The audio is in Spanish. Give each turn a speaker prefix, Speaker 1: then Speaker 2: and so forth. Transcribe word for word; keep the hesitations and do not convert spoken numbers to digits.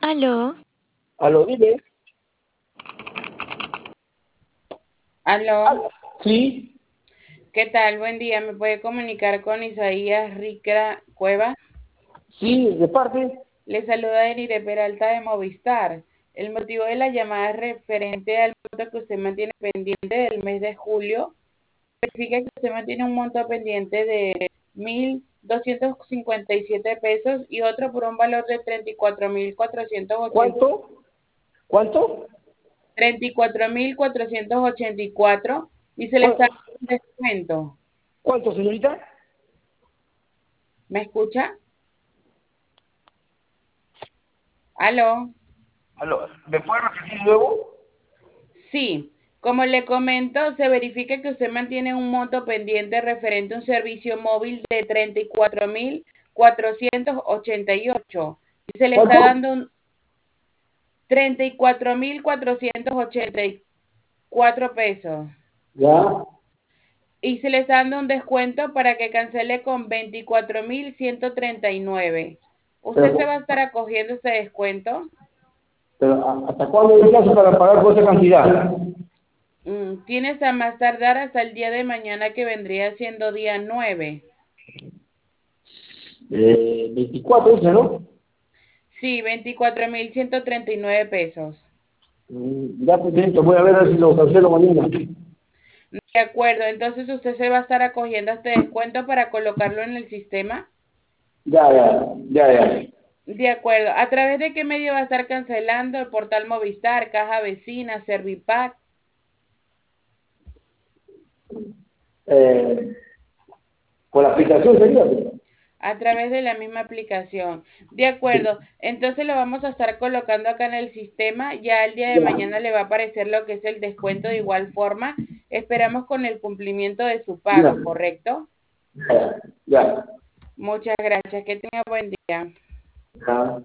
Speaker 1: Aló,
Speaker 2: Aló, dime.
Speaker 3: Aló,
Speaker 2: Aló. Sí,
Speaker 3: ¿qué tal? Buen día. ¿Me puede comunicar con Isaías Ricra Cueva?
Speaker 2: sí, de parte.
Speaker 3: Le saluda Enire Peralta de Movistar. El motivo de la llamada es referente al monto que usted mantiene pendiente del mes de julio. Verifica que usted mantiene un monto pendiente de mil doscientos cincuenta y siete pesos y otro por un valor de treinta y cuatro mil cuatrocientos ochenta
Speaker 2: ¿Cuánto? ¿Cuánto?
Speaker 3: treinta y cuatro mil cuatrocientos ochenta y cuatro y se le está
Speaker 2: ¿Cu-
Speaker 3: dando un descuento.
Speaker 2: ¿Cuánto, señorita?
Speaker 3: ¿Me escucha? Aló.
Speaker 2: Aló, ¿me puede repetir de nuevo?
Speaker 3: Sí, como le comento, se verifica que usted mantiene un monto pendiente referente a un servicio móvil de treinta y cuatro mil cuatrocientos ochenta y ocho y se le está
Speaker 2: ¿Cuánto?
Speaker 3: dando un treinta y cuatro mil cuatrocientos ochenta y cuatro pesos
Speaker 2: Ya.
Speaker 3: y se le está dando un descuento para que cancele con veinticuatro mil ciento treinta y nueve. ¿Usted se
Speaker 2: Pero,
Speaker 3: va a estar acogiendo este descuento?
Speaker 2: pero ¿a- ¿hasta cuándo hay plazo para pagar por esa cantidad?
Speaker 3: Mm, tiene hasta más tardar hasta el día de mañana que vendría siendo día nueve.
Speaker 2: Eh, veinticuatro, ese, ¿no?
Speaker 3: Sí, veinticuatro mil ciento treinta y nueve pesos.
Speaker 2: Mm, Ya, pues, señorita, voy a ver si lo cancelo mañana.
Speaker 3: De acuerdo, entonces usted se va a estar acogiendo a este descuento para colocarlo en el sistema.
Speaker 2: Ya, ya, ya, ya.
Speaker 3: De acuerdo, ¿a través de qué medio va a estar cancelando? El portal Movistar, Caja Vecina, Servipack,
Speaker 2: Eh, por la aplicación sería, pues.
Speaker 3: a través de la misma aplicación. De acuerdo, entonces lo vamos a estar colocando acá en el sistema. Ya el día de
Speaker 2: Ya,
Speaker 3: mañana le va a aparecer lo que es el descuento de igual forma. Esperamos con el cumplimiento de su
Speaker 2: ya,
Speaker 3: pago, ¿correcto?
Speaker 2: ya, ya.
Speaker 3: Muchas gracias. Que tenga buen día.
Speaker 2: Ya.